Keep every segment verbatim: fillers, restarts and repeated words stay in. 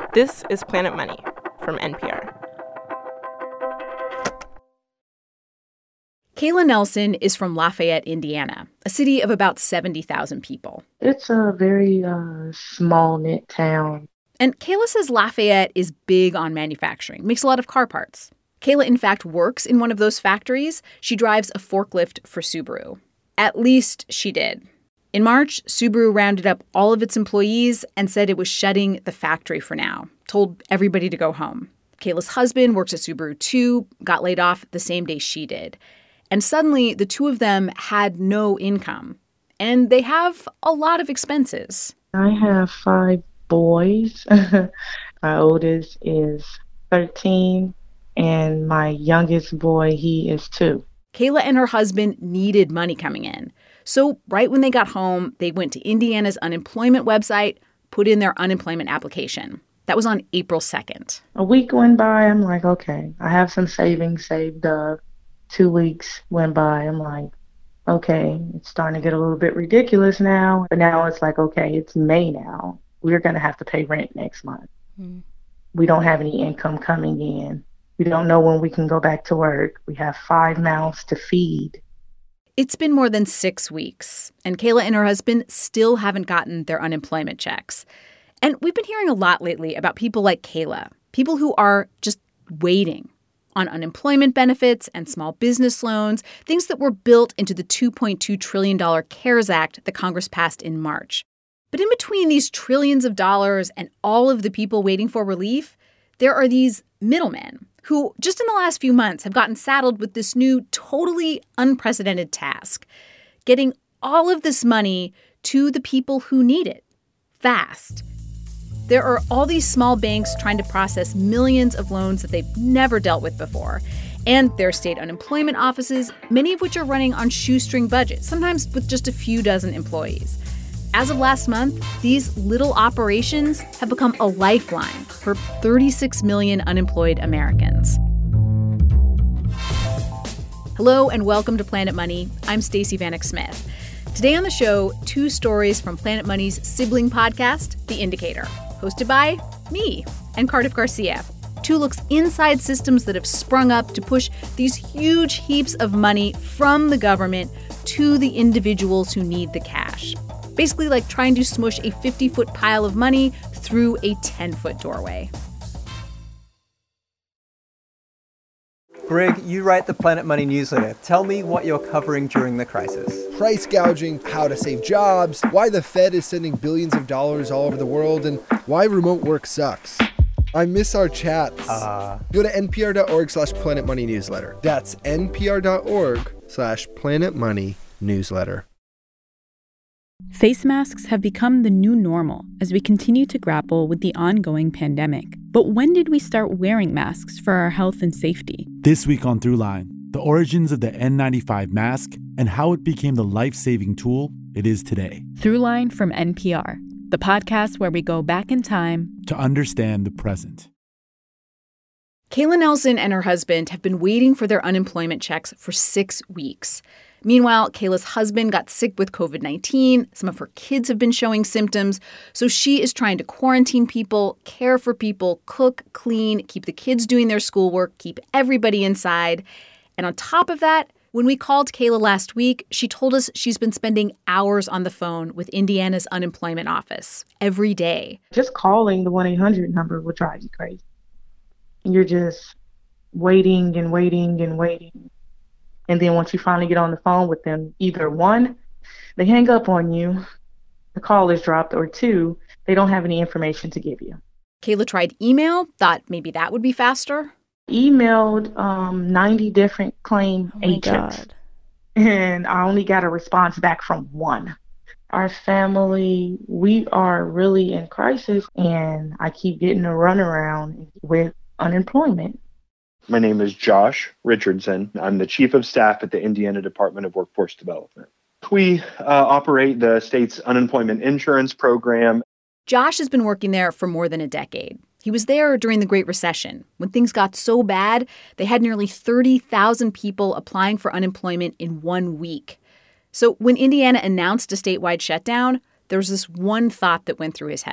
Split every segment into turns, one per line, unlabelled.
This is Planet Money from N P R.
Kayla Nelson is from Lafayette, Indiana, a city of about seventy thousand people.
It's a very uh, small-knit town.
And Kayla says Lafayette is big on manufacturing, makes a lot of car parts. Kayla, in fact, works in one of those factories. She drives a forklift for Subaru. At least she did. In March, Subaru rounded up all of its employees and said it was shutting the factory for now, told everybody to go home. Kayla's husband works at Subaru too, got laid off the same day she did. And suddenly, the two of them had no income. And they have a lot of expenses.
I have five boys. My oldest is thirteen, and my youngest boy, he is two.
Kayla and her husband needed money coming in. So right when they got home, they went to Indiana's unemployment website, put in their unemployment application. That was on April second.
A week went by. I'm like, okay, I have some savings saved up. Two weeks went by. I'm like, okay, it's starting to get a little bit ridiculous now. But now it's like, okay, it's May now. We're going to have to pay rent next month. Mm. We don't have any income coming in. We don't know when we can go back to work. We have five mouths to feed.
It's been more than six weeks, and Kayla and her husband still haven't gotten their unemployment checks. And we've been hearing a lot lately about people like Kayla, people who are just waiting on unemployment benefits and small business loans, things that were built into the two point two trillion dollars CARES Act that Congress passed in March. But in between these trillions of dollars and all of the people waiting for relief, there are these middlemen who just in the last few months have gotten saddled with this new, totally unprecedented task, getting all of this money to the people who need it fast. There are all these small banks trying to process millions of loans that they've never dealt with before. And there are state unemployment offices, many of which are running on shoestring budgets, sometimes with just a few dozen employees. As of last month, these little operations have become a lifeline for thirty-six million unemployed Americans. Hello and welcome to Planet Money. I'm Stacey Vanek Smith. Today on the show, two stories from Planet Money's sibling podcast, The Indicator, hosted by me and Cardiff Garcia. Two looks inside systems that have sprung up to push these huge heaps of money from the government to the individuals who need the cash. Basically like trying to smush a fifty-foot pile of money through a ten-foot doorway.
Greg, you write the Planet Money newsletter. Tell me what you're covering during the crisis.
Price gouging, how to save jobs, why the Fed is sending billions of dollars all over the world, and why remote work sucks. I miss our chats. Uh, Go to npr.org slash Planet Money newsletter. That's npr.org slash Planet Money newsletter.
Face masks have become the new normal as we continue to grapple with the ongoing pandemic. But when did we start wearing masks for our health and safety?
This week on Throughline, the origins of the N ninety-five mask and how it became the life-saving tool it is today.
Throughline from N P R, the podcast where we go back in time
to understand the present.
Kayla Nelson and her husband have been waiting for their unemployment checks for six weeks. Meanwhile, Kayla's husband got sick with covid nineteen. Some of her kids have been showing symptoms. So she is trying to quarantine people, care for people, cook, clean, keep the kids doing their schoolwork, keep everybody inside. And on top of that, when we called Kayla last week, she told us she's been spending hours on the phone with Indiana's unemployment office every day.
Just calling the one eight hundred number will drive you crazy. You're just waiting and waiting and waiting. And then once you finally get on the phone with them, either one, they hang up on you, the call is dropped, or two, they don't have any information to give you.
Kayla tried email, thought maybe that would be faster.
Emailed um, ninety different claim
oh
agents, God. And I only got a response back from one. Our family, we are really in crisis, and I keep getting a runaround with unemployment.
My name is Josh Richardson. I'm the Chief of Staff at the Indiana Department of Workforce Development. We uh, operate the state's unemployment insurance program.
Josh has been working there for more than a decade. He was there during the Great Recession, when things got so bad, they had nearly thirty thousand people applying for unemployment in one week. So when Indiana announced a statewide shutdown, there was this one thought that went through his head.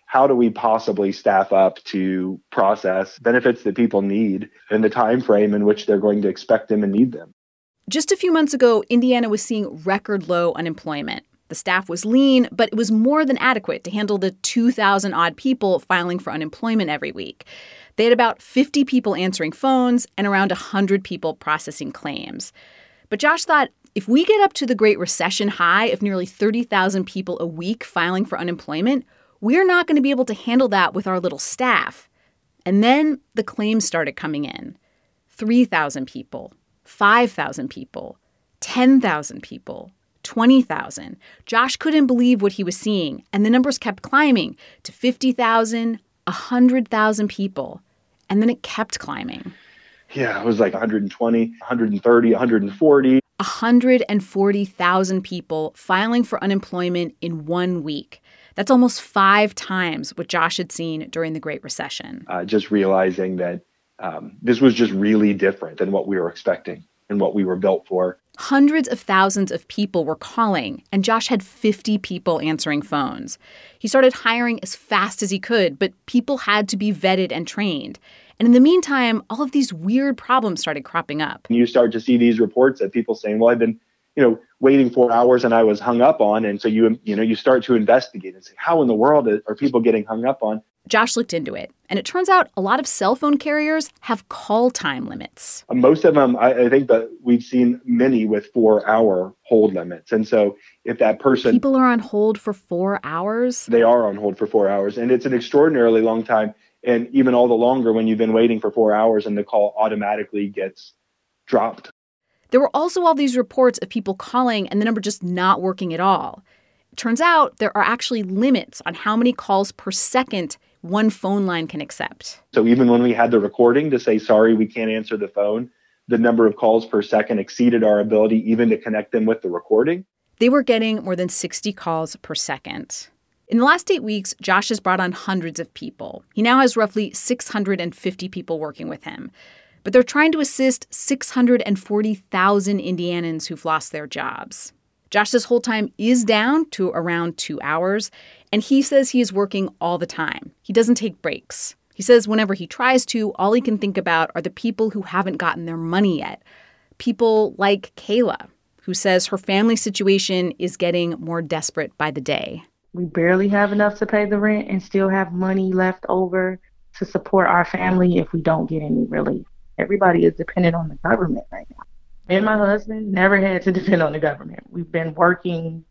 how do we possibly staff up to process benefits that people need in the time frame in which they're going to expect them and need them?
Just a few months ago, Indiana was seeing record low unemployment. The staff was lean, but it was more than adequate to handle the two thousand odd people filing for unemployment every week. They had about fifty people answering phones and around one hundred people processing claims. But Josh thought, if we get up to the Great Recession high of nearly thirty thousand people a week filing for unemployment, we're not going to be able to handle that with our little staff. And then the claims started coming in. three thousand people, five thousand people, ten thousand people, twenty thousand. Josh couldn't believe what he was seeing, and the numbers kept climbing to fifty thousand, one hundred thousand people. And then it kept climbing.
Yeah, it was like one hundred twenty, one hundred thirty, one hundred forty.
one hundred forty thousand people filing for unemployment in one week. That's almost five times what Josh had seen during the Great Recession.
Uh, just realizing that um, this was just really different than what we were expecting and what we were built for.
Hundreds of thousands of people were calling, and Josh had fifty people answering phones. He started hiring as fast as he could, but people had to be vetted and trained. And in the meantime, all of these weird problems started cropping up.
You start to see these reports of people saying, well, I've been, you know, waiting four hours and I was hung up on. And so, you, you know, you start to investigate and say, how in the world are people getting hung up on?
Josh looked into it, and it turns out a lot of cell phone carriers have call time limits.
Most of them, I, I think that we've seen many with four-hour hold limits. And so if that person...
People are on hold for four hours?
They are on hold for four hours, and it's an extraordinarily long time. And even all the longer when you've been waiting for four hours and the call automatically gets dropped.
There were also all these reports of people calling and the number just not working at all. It turns out there are actually limits on how many calls per second one phone line can accept.
So even when we had the recording to say, sorry, we can't answer the phone, the number of calls per second exceeded our ability even to connect them with the recording.
They were getting more than sixty calls per second. In the last eight weeks, Josh has brought on hundreds of people. He now has roughly six hundred fifty people working with him. But they're trying to assist six hundred forty thousand Indianans who've lost their jobs. Josh's hold time is down to around two hours, and he says he is working all the time. He doesn't take breaks. He says whenever he tries to, all he can think about are the people who haven't gotten their money yet. People like Kayla, who says her family situation is getting more desperate by the day.
We barely have enough to pay the rent and still have money left over to support our family if we don't get any relief. Everybody is dependent on the government right now. Me and my husband never had to depend on the government. We've been working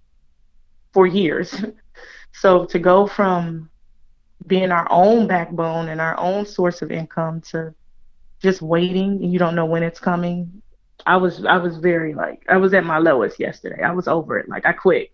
for years. So to go from being our own backbone and our own source of income to just waiting and you don't know when it's coming, I was I was very like, I was at my lowest yesterday. I was over it. Like, I quit.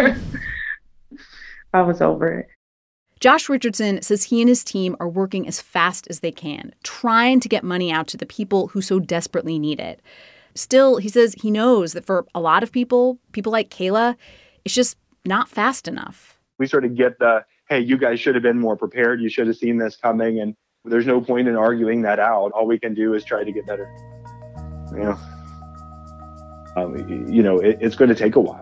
I was over it.
Josh Richardson says he and his team are working as fast as they can, trying to get money out to the people who so desperately need it. Still, he says he knows that for a lot of people, people like Kayla, it's just not fast enough.
We sort of get the, hey, you guys should have been more prepared. You should have seen this coming. And there's no point in arguing that out. All we can do is try to get better. You know, um, you know it, it's going to take a while.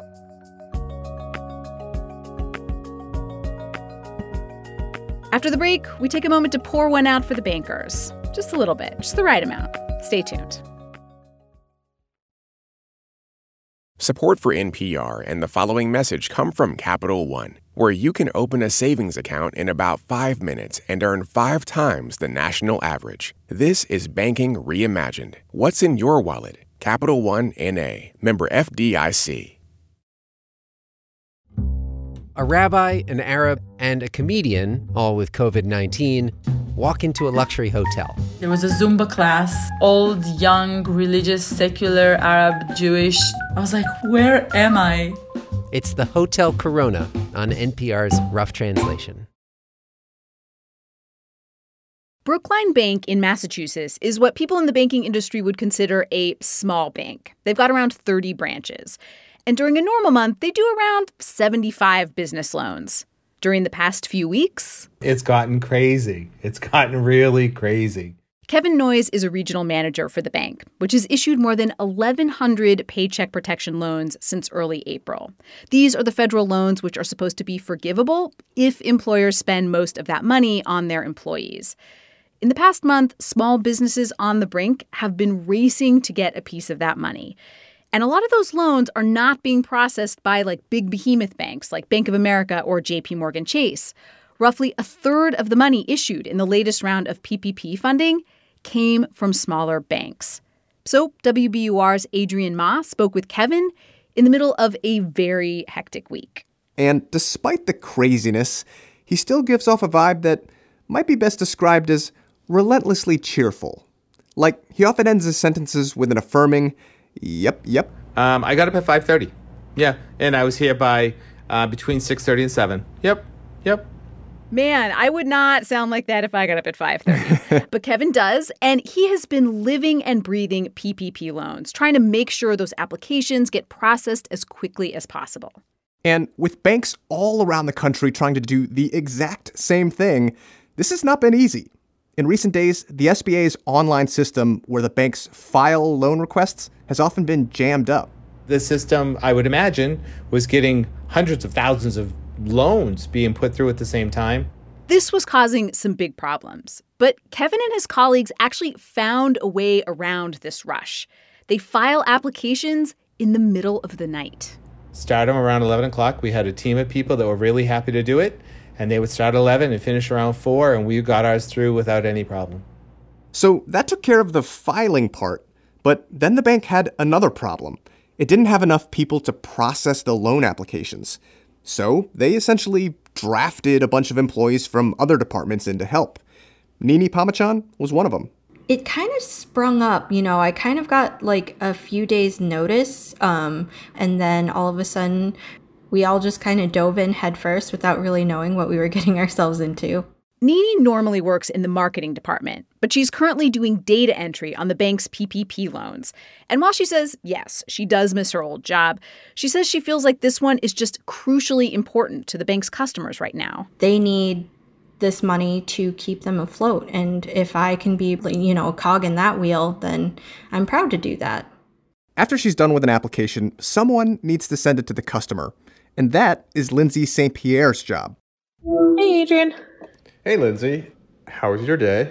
After the break, we take a moment to pour one out for the bankers. Just a little bit, just the right amount. Stay tuned.
Support for N P R and the following message come from Capital One, where you can open a savings account in about five minutes and earn five times the national average. This is banking reimagined. What's in your wallet? Capital One N A, member F D I C.
A rabbi, an Arab, and a comedian, all with covid nineteen, walk into a luxury hotel.
There was a Zumba class, old, young, religious, secular, Arab, Jewish. I was like, where am I?
It's the Hotel Corona on N P R's Rough Translation.
Brookline Bank in Massachusetts is what people in the banking industry would consider a small bank. They've got around thirty branches. And during a normal month, they do around seventy-five business loans. During the past few weeks,
it's gotten crazy. It's gotten really crazy.
Kevin Noyes is a regional manager for the bank, which has issued more than eleven hundred Paycheck Protection loans since early April. These are the federal loans which are supposed to be forgivable if employers spend most of that money on their employees. In the past month, small businesses on the brink have been racing to get a piece of that money. And a lot of those loans are not being processed by like big behemoth banks like Bank of America or J P Morgan Chase. Roughly a third of the money issued in the latest round of P P P funding came from smaller banks. So W B U R's Adrian Ma spoke with Kevin in the middle of a very hectic week.
And despite the craziness, he still gives off a vibe that might be best described as relentlessly cheerful. Like, he often ends his sentences with an affirming, yep, yep.
Um, I got up at five thirty. Yeah, and I was here by uh, between six thirty and seven. Yep, yep.
Man, I would not sound like that if I got up at five thirty. But Kevin does, and he has been living and breathing P P P loans, trying to make sure those applications get processed as quickly as possible.
And with banks all around the country trying to do the exact same thing, this has not been easy. In recent days, the S B A's online system where the banks file loan requests has often been jammed up.
The system, I would imagine, was getting hundreds of thousands of loans being put through at the same time.
This was causing some big problems. But Kevin and his colleagues actually found a way around this rush. They file applications in the middle of the night.
Start them around eleven o'clock. We had a team of people that were really happy to do it. And they would start at eleven and finish around four, and we got ours through without any problem.
So that took care of the filing part. But then the bank had another problem. It didn't have enough people to process the loan applications. So they essentially drafted a bunch of employees from other departments in to help. Nini Pamachan was one of them.
It kind of sprung up, you know, I kind of got like a few days notice. Um, and then all of a sudden, we all just kind of dove in headfirst without really knowing what we were getting ourselves into.
Nini normally works in the marketing department, but she's currently doing data entry on the bank's P P P loans. And while she says, yes, she does miss her old job, she says she feels like this one is just crucially important to the bank's customers right now.
They need this money to keep them afloat. And if I can be, you know, a cog in that wheel, then I'm proud to do that.
After she's done with an application, someone needs to send it to the customer. And that is Lindsay Saint Pierre's job.
Hey, Adrian.
Hey, Lindsay. How was your day?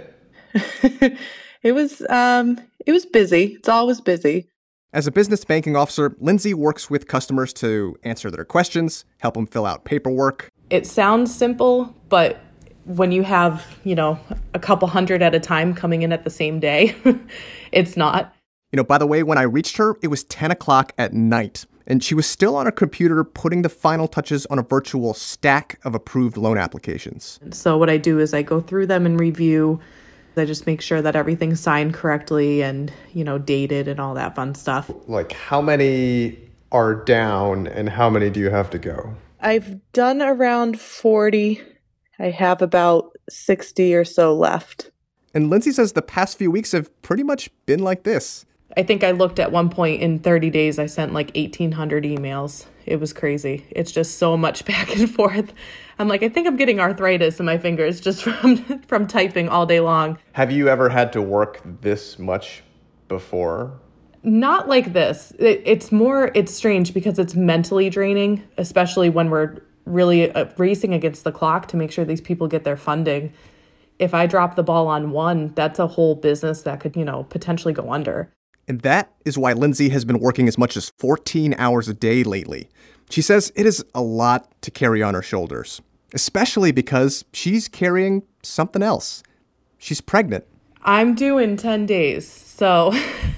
It was, um, it was busy. It's always busy.
As a business banking officer, Lindsay works with customers to answer their questions, help them fill out paperwork.
It sounds simple, but when you have, you know, a couple hundred at a time coming in at the same day, it's not.
You know, by the way, when I reached her, it was ten o'clock at night, and she was still on her computer putting the final touches on a virtual stack of approved loan applications.
So what I do is I go through them and review. I just make sure that everything's signed correctly and, you know, dated and all that fun stuff.
Like, how many are down and how many do you have to go?
I've done around forty. I have about sixty or so left.
And Lindsay says the past few weeks have pretty much been like this.
I think I looked at one point in thirty days, I sent like eighteen hundred emails. It was crazy. It's just so much back and forth. I'm like, I think I'm getting arthritis in my fingers just from from typing all day long.
Have you ever had to work this much before?
Not like this. It, it's more, it's strange because it's mentally draining, especially when we're really uh, racing against the clock to make sure these people get their funding. If I drop the ball on one, that's a whole business that could, you know, potentially go under.
And that is why Lindsay has been working as much as fourteen hours a day lately. She says it is a lot to carry on her shoulders, especially because she's carrying something else. She's pregnant.
I'm due in ten days, so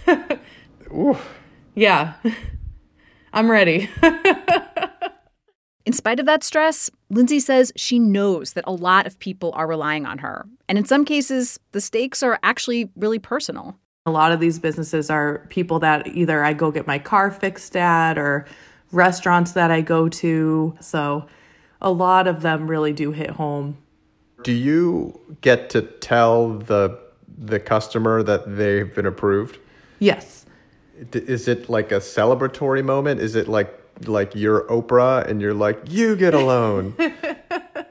Oof.
Yeah, I'm ready.
In spite of that stress, Lindsay says she knows that a lot of people are relying on her. And in some cases, the stakes are actually really personal.
A lot of these businesses are people that either I go get my car fixed at or restaurants that I go to. So a lot of them really do hit home.
Do you get to tell the the customer that they've been approved?
Yes.
Is it like a celebratory moment? Is it like like you're Oprah and you're like, you get a loan?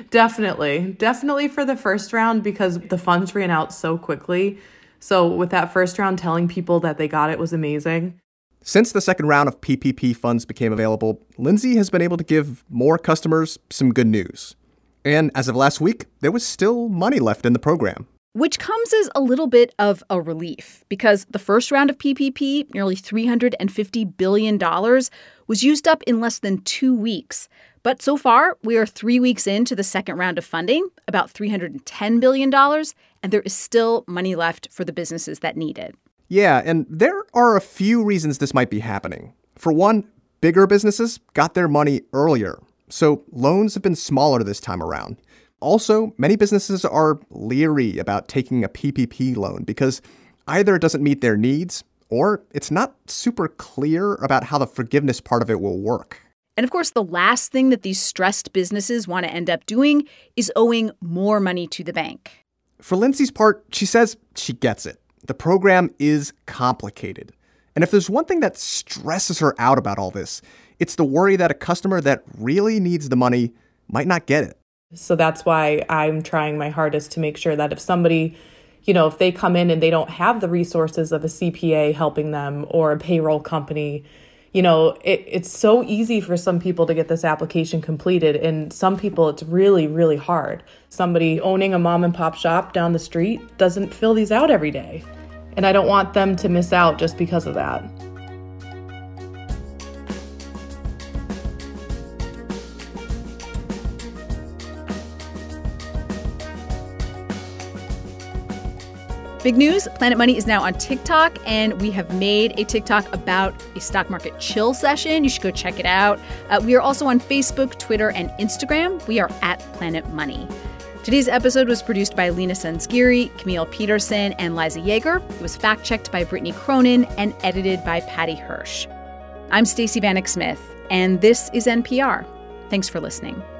Definitely. Definitely for the first round because the funds ran out so quickly. So with that first round, telling people that they got it was amazing.
Since the second round of P P P funds became available, Lindsay has been able to give more customers some good news. And as of last week, there was still money left in the program.
Which comes as a little bit of a relief because the first round of P P P, nearly three hundred fifty billion dollars, was used up in less than two weeks. But so far, we are three weeks into the second round of funding, about three hundred ten billion dollars, and there is still money left for the businesses that need it.
Yeah, and there are a few reasons this might be happening. For one, bigger businesses got their money earlier, so loans have been smaller this time around. Also, many businesses are leery about taking a P P P loan because either it doesn't meet their needs or it's not super clear about how the forgiveness part of it will work.
And of course, the last thing that these stressed businesses want to end up doing is owing more money to the bank.
For Lindsay's part, she says she gets it. The program is complicated. And if there's one thing that stresses her out about all this, it's the worry that a customer that really needs the money might not get it.
So that's why I'm trying my hardest to make sure that if somebody, you know, if they come in and they don't have the resources of a C P A helping them or a payroll company, you know, it, it's so easy for some people to get this application completed. And some people, it's really, really hard. Somebody owning a mom and pop shop down the street doesn't fill these out every day. And I don't want them to miss out just because of that.
Big news, Planet Money is now on TikTok, and we have made a TikTok about a stock market chill session. You should go check it out. Uh, we are also on Facebook, Twitter, and Instagram. We are at Planet Money. Today's episode was produced by Lena Sansgiri, Camille Peterson, and Liza Yeager. It was fact-checked by Brittany Cronin and edited by Patty Hirsch. I'm Stacey Vanek Smith, and this is N P R. Thanks for listening.